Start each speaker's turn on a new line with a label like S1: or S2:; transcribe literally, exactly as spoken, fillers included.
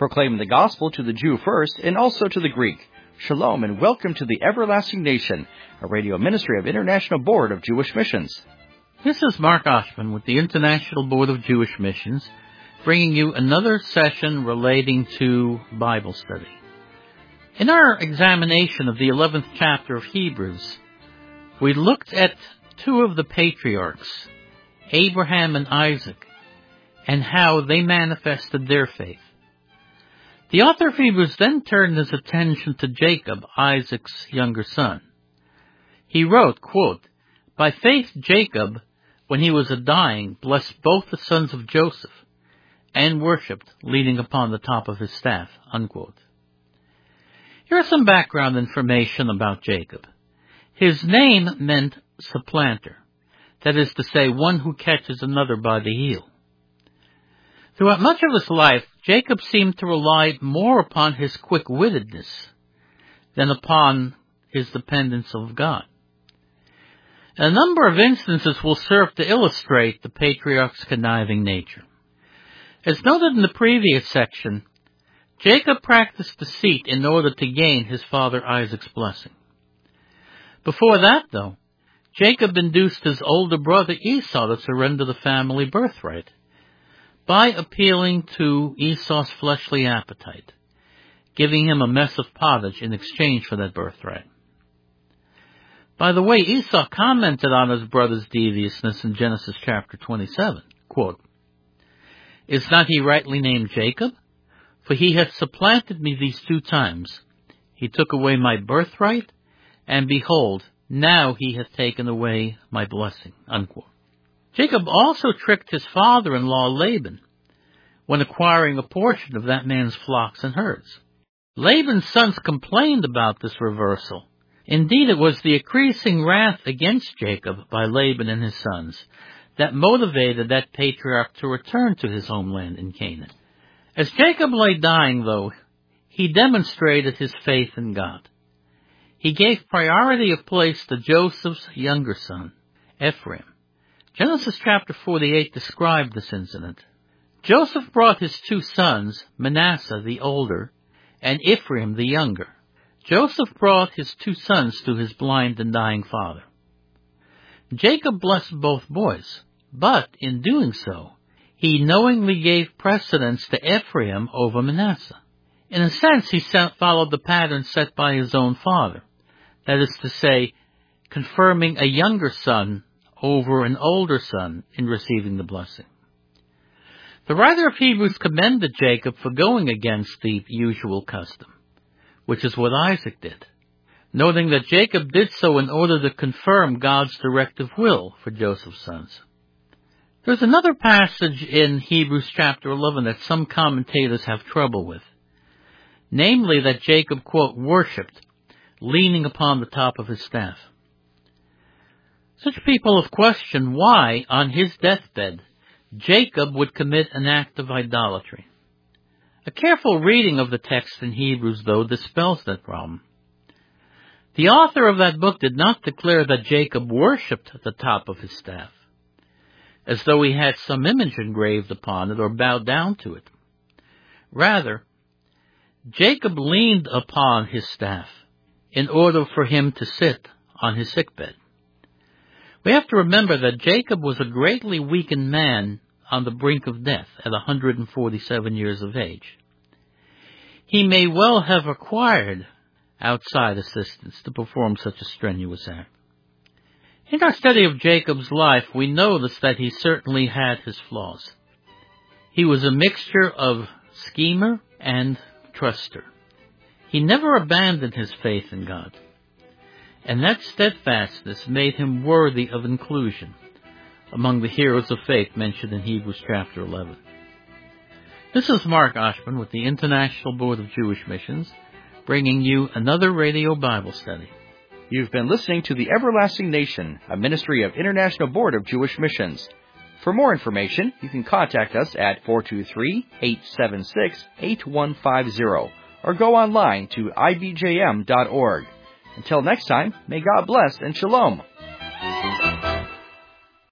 S1: proclaiming the gospel to the Jew first and also to the Greek. Shalom and welcome to the Everlasting Nation, a radio ministry of International Board of Jewish Missions.
S2: This is Mark Oshman with the International Board of Jewish Missions, bringing you another session relating to Bible study. In our examination of the eleventh chapter of Hebrews, we looked at two of the patriarchs, Abraham and Isaac, and how they manifested their faith. The author of Hebrews then turned his attention to Jacob, Isaac's younger son. He wrote, quote, "By faith Jacob, when he was a-dying, blessed both the sons of Joseph, and worshipped, leaning upon the top of his staff," unquote. Here is some background information about Jacob. His name meant supplanter, that is to say, one who catches another by the heel. Throughout much of his life, Jacob seemed to rely more upon his quick-wittedness than upon his dependence of God. A number of instances will serve to illustrate the patriarch's conniving nature. As noted in the previous section, Jacob practiced deceit in order to gain his father Isaac's blessing. Before that, though, Jacob induced his older brother Esau to surrender the family birthright by appealing to Esau's fleshly appetite, giving him a mess of pottage in exchange for that birthright. By the way, Esau commented on his brother's deviousness in Genesis chapter twenty-seven, quote, "Is not he rightly named Jacob? For he hath supplanted me these two times. He took away my birthright, and behold, now he hath taken away my blessing," unquote. Jacob also tricked his father-in-law Laban when acquiring a portion of that man's flocks and herds. Laban's sons complained about this reversal. Indeed, it was the increasing wrath against Jacob by Laban and his sons that motivated that patriarch to return to his homeland in Canaan. As Jacob lay dying, though, he demonstrated his faith in God. He gave priority of place to Joseph's younger son, Ephraim. Genesis chapter forty-eight described this incident. Joseph brought his two sons, Manasseh the older, and Ephraim the younger. Joseph brought his two sons to his blind and dying father. Jacob blessed both boys, but in doing so, he knowingly gave precedence to Ephraim over Manasseh. In a sense, he followed the pattern set by his own father, that is to say, confirming a younger son over an older son in receiving the blessing. The writer of Hebrews commended Jacob for going against the usual custom, which is what Isaac did, noting that Jacob did so in order to confirm God's directive will for Joseph's sons. There's another passage in Hebrews chapter eleven that some commentators have trouble with, namely that Jacob, quote, "worshipped, leaning upon the top of his staff." Such people have questioned why, on his deathbed, Jacob would commit an act of idolatry. A careful reading of the text in Hebrews, though, dispels that problem. The author of that book did not declare that Jacob worshipped the top of his staff, as though he had some image engraved upon it or bowed down to it. Rather, Jacob leaned upon his staff in order for him to sit on his sickbed. We have to remember that Jacob was a greatly weakened man on the brink of death at one hundred forty-seven years of age. He may well have acquired outside assistance to perform such a strenuous act. In our study of Jacob's life, we notice that he certainly had his flaws. He was a mixture of schemer and truster. He never abandoned his faith in God, and that steadfastness made him worthy of inclusion among the heroes of faith mentioned in Hebrews chapter eleven. This is Mark Oshman with the International Board of Jewish Missions, bringing you another radio Bible study.
S1: You've been listening to the Everlasting Nation, a ministry of International Board of Jewish Missions. For more information, you can contact us at four two three, eight seven six, eight one five zero or go online to I B J M dot org. Until next time, may God bless and shalom.